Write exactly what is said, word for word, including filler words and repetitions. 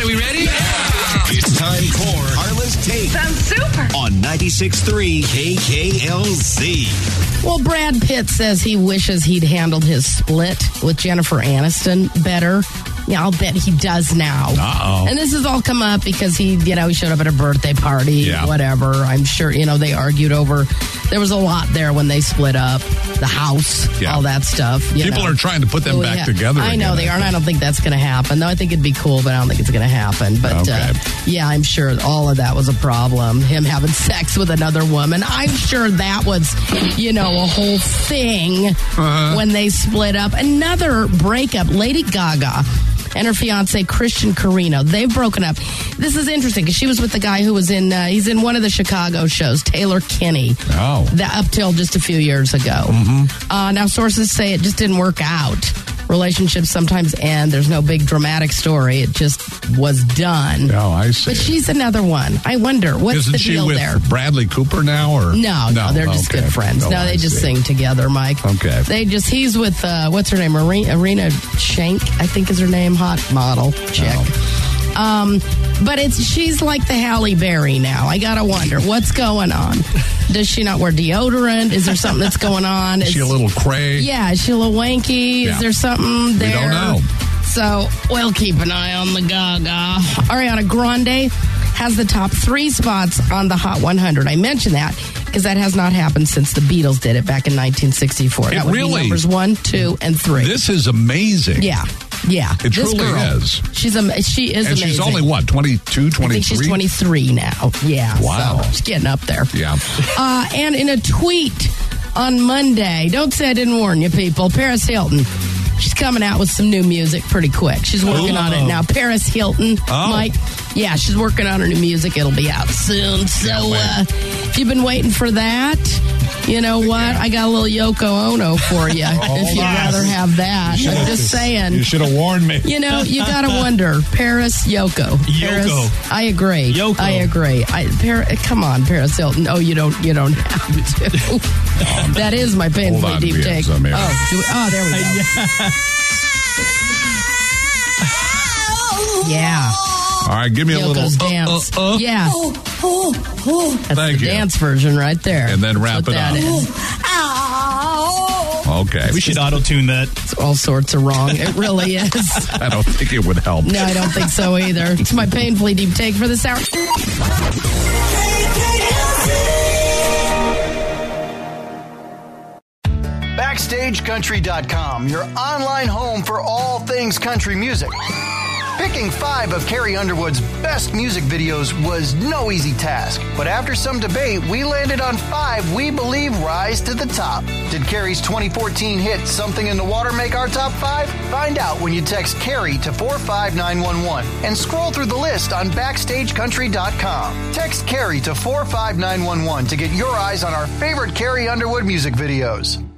everybody. We ready? Yeah. It's time for Carla's Take. Sounds super. On ninety-six point three K K L Z. Well, Brad Pitt says he wishes he'd handled his split with Jennifer Aniston better. Yeah, I'll bet he does now. Uh-oh. And this has all come up because he, you know, he showed up at a birthday party, Yeah. whatever. I'm sure, you know, they argued over, there was a lot there when they split up, the house, Yeah. all that stuff. You People know. are trying to put them Oh, back yeah. together I know again, they I are, and I think. don't think that's going to happen. Though I think it'd be cool, but I don't think it's going to happen. But Okay. uh, yeah, I'm sure all of that was a problem. Him having sex with another woman. I'm sure that was, you know, a whole thing Uh-huh. when they split up. Another breakup, Lady Gaga and her fiance Christian Carino. They've broken up. This is interesting because she was with the guy who was in, uh, he's in one of the Chicago shows, Taylor Kinney. Oh. That, up till just a few years ago. Mm-hmm. Uh, now, sources say it just didn't work out. Relationships sometimes end. There's no big dramatic story. It just was done. Oh, I see. But she's another one. I wonder, what's Isn't the she deal with there? Bradley Cooper now? Or No, no, they're just okay. good friends. Oh, no, I they just see. sing together, Mike. Okay. They just, he's with, uh, what's her name? Arena, Arena Shank, I think is her name. Hot model chick. Oh. Um, but it's she's like the Halle Berry now. I gotta wonder what's going on. Does she not wear deodorant? Is there something that's going on? Is she a Is- little cray? Yeah, is she a little wanky? Yeah. Is there something there? We don't know. So we'll keep an eye on the Gaga. Ariana Grande has the top three spots on the Hot one hundred. I mentioned that because that has not happened since the Beatles did it back in nineteen sixty-four. It That would really- be numbers one, two, and three. This is amazing. yeah, yeah. It This truly girl, is. She's am- she is And amazing. she's only, what, twenty-two, I twenty-three? think she's twenty-three now. Yeah. Wow. So she's getting up there. Yeah. Uh, and in a tweet on Monday, don't say I didn't warn you, people, Paris Hilton. She's coming out with some new music pretty quick. She's working on it now. Paris Hilton, Oh. Mike. Yeah, she's working on her new music. It'll be out soon. So Can't wait. uh, if you've been waiting for that, you know what? I got a little Yoko Ono for you if you'd nice. rather have that. I'm just saying. You should have warned me. You know, you gotta wonder. Paris, Yoko. Paris, Yoko. I agree. Yoko. I agree. I, Par- come on, Paris Hilton. Oh, you don't. You don't have to. That is my painfully Hold on, deep we have take. some here. Oh, do we, oh, there we go. Yeah, All right, give me a Yoko's little. dance. Uh, uh, uh. Yeah, that's Thank the you. dance version right there. And then wrap That's what it that up. is. Okay. We should auto-tune that. It's all sorts of wrong. It really is. I don't think it would help. No, I don't think so either. It's my painfully deep take for this hour. Backstage Country dot com, your online home for all things country music. Picking five of Carrie Underwood's best music videos was no easy task, but after some debate, we landed on five we believe rise to the top. Did Carrie's twenty fourteen hit Something in the Water make our top five? Find out when you text Carrie to four five nine one one and scroll through the list on Backstage Country dot com. Text Carrie to four five nine one one to get your eyes on our favorite Carrie Underwood music videos.